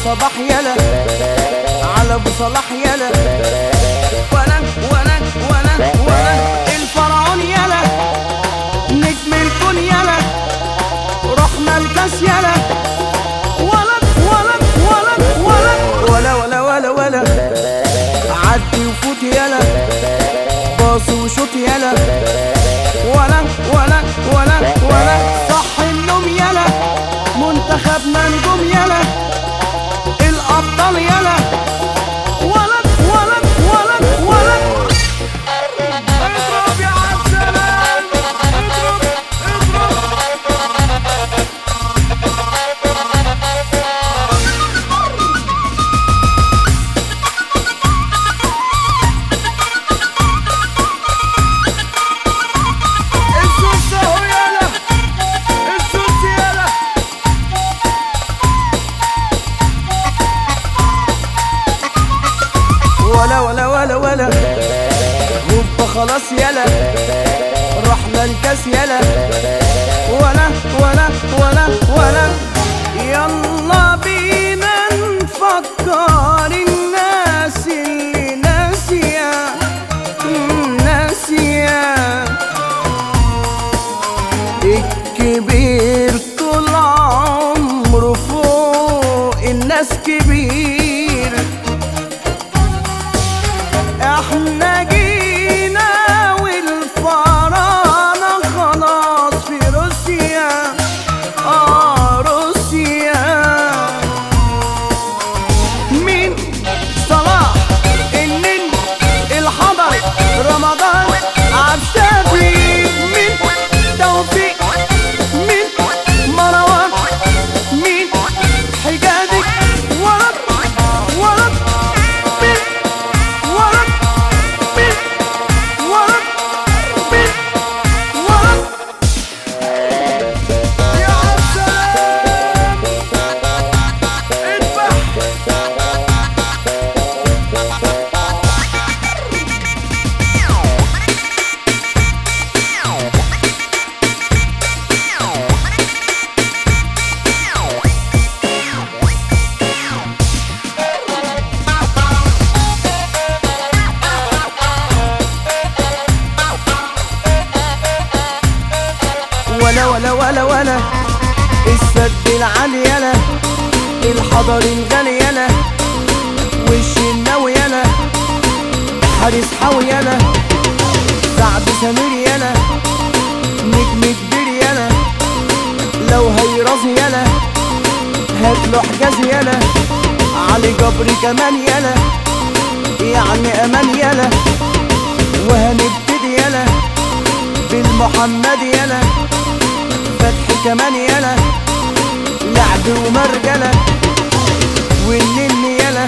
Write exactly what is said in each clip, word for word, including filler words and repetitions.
صباح يلا، على ابو صلاح يلا، وانا وانا وانا وانا الفرعون يلا، نجم الكون يلا، رحنا الكاس يلا، ولد ولد ولد ولد ولا ولا ولا ولا عدي وفوت يلا، باص وشوط يلا، ولا ولا ولا ولا صح النوم يلا، منتخبنا نجوم يلا، الأبطال يلا، ولد ولد ولد ولد. اضرب يا عالسلام، اضرب اضرب. السوس اهو يلا، السوس يلا. ولا ولا ولا ولا هوبا خلاص يلا، رحنا الكاس يلا، ولا ولا ولا ولا يلا بينا نفكر الناس اللي ناسية ناسية. الكبير طول عمره فوق الناس كبير، احنا جينا والفراعنة خلاص في روسيا، اه روسيا. مين؟ صلاح، النني، الحضري، رمضان، عبد الشافي، مين؟ توفيق، مين؟ مروان، مين؟ حجازي، ولد ولد، مين؟ ولد مين؟ ولد مين؟ ولد. يا عالسلام اذبح. ولا ولا ولا ولا السد العالي يلا، الحضر الغالي يلا، وش الناوي يلا، حارس حاوي يلا، سعد سمير يلا، نجم كبير يلا، لو هيرازي يلا هاتله حجازي يلا، علي جبري كمان يلا، يعني امان يلا، وهنبتدي يلا بالمحمد يلا، فتحي كمان يلا، لعب ومرجلة، والنني يلا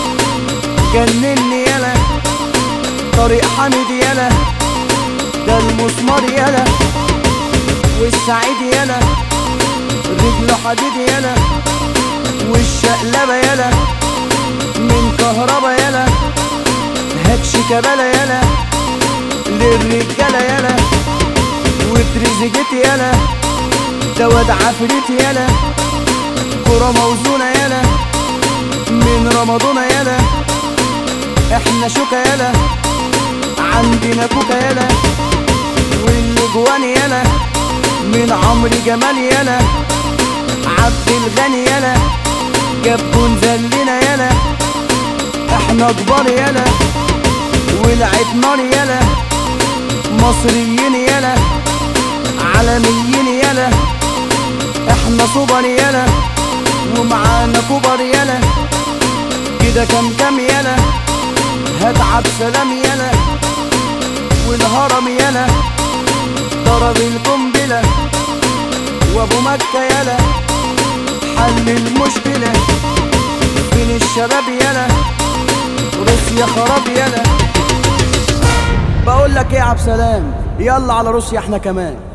جنني يلا، طريق حامد يلا، ده المسمار يلا، والسعيد يلا، رجله حديد يلا، والشقلبة يلا، من كهربا يلا، هاتش كبالة يلا، للرجالة يلا، وتريزيجيت يلا، ده واد عفريت يلا، كرة موزونة يلا، من رمضان يلا، احنا شوكة يلا، عندنا كوكا يلا، والاجوان يلا، من عمرو جمال يلا، عبد الغني يلا، جاب جون زلنا يلا، احنا كبار يلا، ولعب نار يلا، مصريين يلا، عالميين يلا، احنا سوبر يلا، ومعانا كوبر يلا، كده كام كام يلا، هتعب سلام يلا، والهرم يلا، ضرب القنبلة، وابو مكة يلا، حل المشكلة، فين الشباب يلا، روسيا خراب يلا. بقول لك ايه يا عبد السلام، يلا على روسيا احنا كمان.